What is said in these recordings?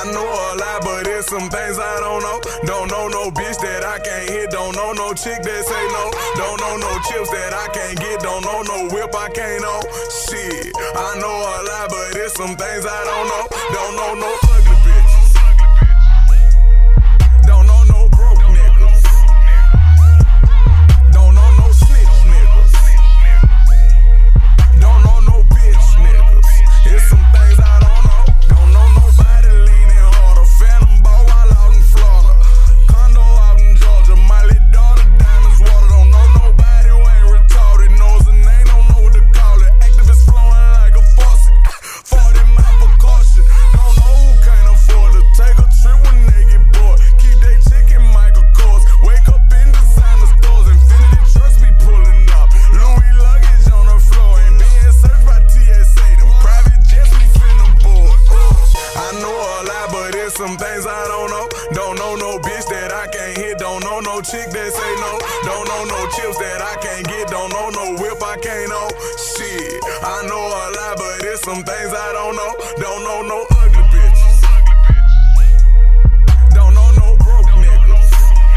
know a lot, but it's some things I don't know. Don't know no bitch that I can't hit. Don't know no chick that say no. Don't know no chips that I can't get. Don't know no whip I can't own. Shit, I know a lot, but it's some things I don't know. Don't know no ugly bitches. Don't know no broke niggas. Don't know no snitch niggas. Don't know no bitch niggas. It's some things I don't know. Don't know nobody leaning harder. Phantom ball while out in Florida. Condo out in Georgia. Miley daughter, diamonds water. Don't know nobody who ain't retarded. Knows the name, don't know what to call it. Activists flowing like a faucet. 40 mile per caution. Don't know who can't afford to take a trip when they get bored. Keep they chicken Michael Kors. Wake up in designer stores. Infinity trucks be pulling up. Louis luggage on the floor. Ain't being searched by TSA. Them private jets we finna board. I know a lot, but it's some things I don't know. Don't know no bitch that I can't hit. Don't know no chick that say no. Don't know no chips that I can't get. Don't know no whip I can't own. Shit, I know a lot, but it's some things I don't know. Don't know no ugly bitches. Don't know no broke niggas.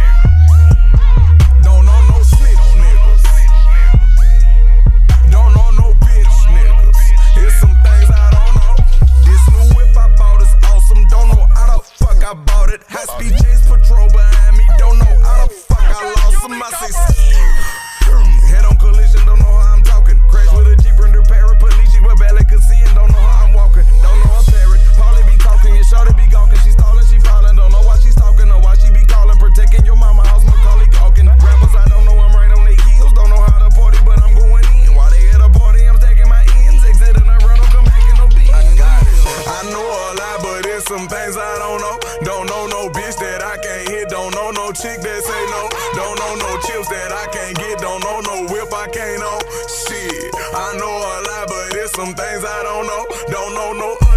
Don't know no snitch niggas. Don't know no bitch niggas. It's some things I don't know. This new whip I bought is awesome. Don't know how the fuck I bought it. High speed chase patrol behind me. Don't know how the fuck I lost them. I say head on collision. Don't know how I'm talking. Crash with a Jeep under paraplegic, but barely could see and don't know how I'm walking. Don't know a parrot. Paulie be talking, your shorty be gawking. She stalling, she falling. Don't know why she's talking or why she be calling. Protecting your mama house, Macaulay Culkin. Rappers, I don't know, I'm right on their heels. Don't know how to party, but I'm going in. While they at a party, I'm stacking my ends. Exit and I run, don't come back in no beans. I know a lot, but it's some things I don't know. Don't know no bitch that I can't hit. Don't know no chick that say no. Don't know no chips that I can't get. Don't know no whip I can't own. Shit, I know a lot, but it's some things I don't know. Don't know no